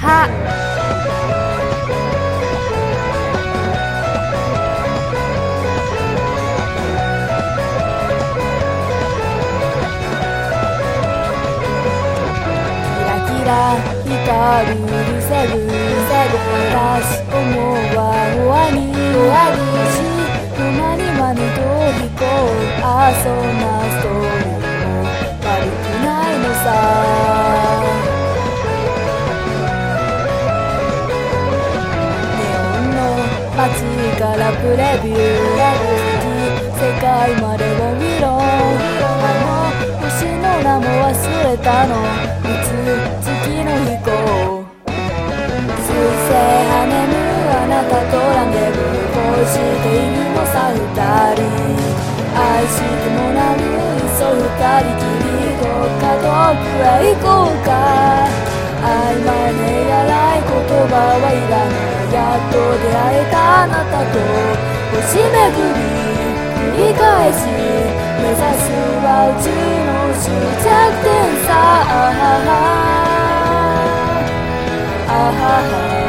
は。キラキラ光るルセル、私思うは終わりし、沼にまにと飛行、そんなストーリーも悪くないのさ。ネオンの街からプレビュー、世界までを見ろ。星の名も忘れたの、いつ月の飛行。水星跳ねるあなたとランデブー、こうしているのさ二人。愛してもらう嘘二人きり、どっか遠くへ行こうか。曖昧でやらい言葉はいらない、やっと出会えたあなたと星巡り繰り返し、目指すは宇宙の終着点さ。あははあはは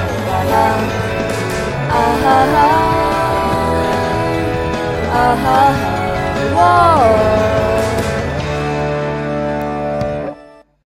あははあはは